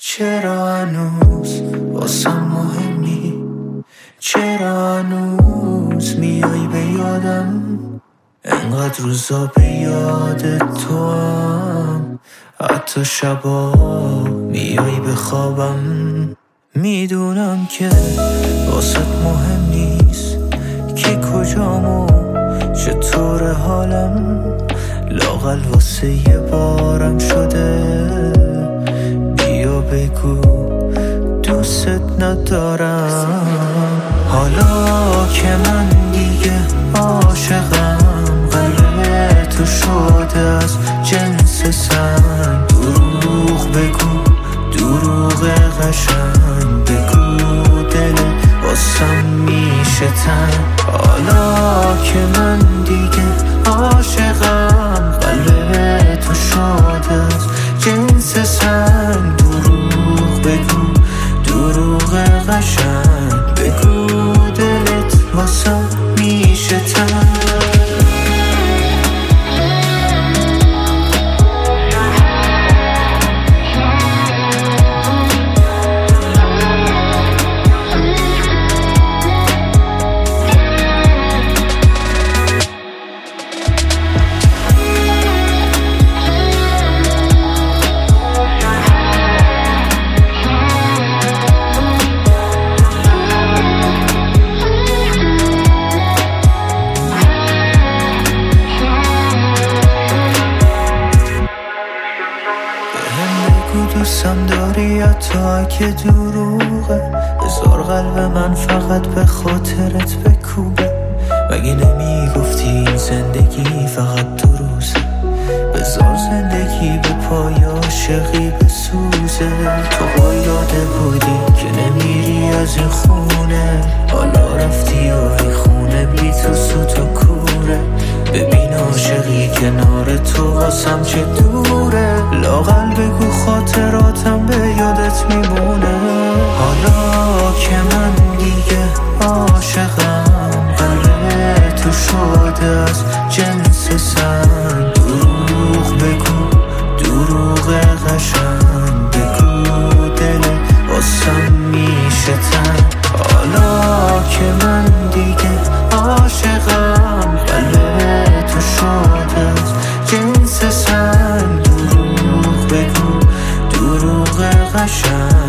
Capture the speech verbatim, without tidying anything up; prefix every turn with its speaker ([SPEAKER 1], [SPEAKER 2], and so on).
[SPEAKER 1] چرا هنوز واسم مهمی، چرا هنوز میای به یادم، انقدر روزا به یاد تو هم، حتی شبا میای به خوابم. میدونم که واسط مهم نیست که کجام و چطور حالم، لااقل واسه یه بارم شده بیا بگو دوست ندارم. حالا که من دیگه عاشقم، قلب تو شده از جنس سنگ، دروغ بگو دروغ قشنگ، بگو دل واسم میشه تنگ. حالا که من دیگه عاشقم، قلب تو شده از جنس سنگ، دروغ بگو دروغ قشنگ، بگو دلت واسم میشه تنگ. دوستم داری حتی اگه دروغه، بذار قلب من فقط به خاطرت بکوبه. مگه نمیگفتی این زندگی فقط دو روزه، بذار زندگی به پای عاشقی بسوزه. تو قایاده بودی که نمیری از این خونه، حالا رفتی و این خونه بی تو سوت و کوره. ببین عاشقی کنار تو واسم چه دوره، لااقل بگو خاطراتم به یادت میمونه. حالا که من دیگه عاشقم، قلب تو شده از جنس سنگ، دروغ بگو دروغ قشنگ، بگو دل واسم میشه تنگ. حالا که من دیگه عاشقم، قلب تو شده از جنس سنگ، دروغ بگو دروغ قشنگ.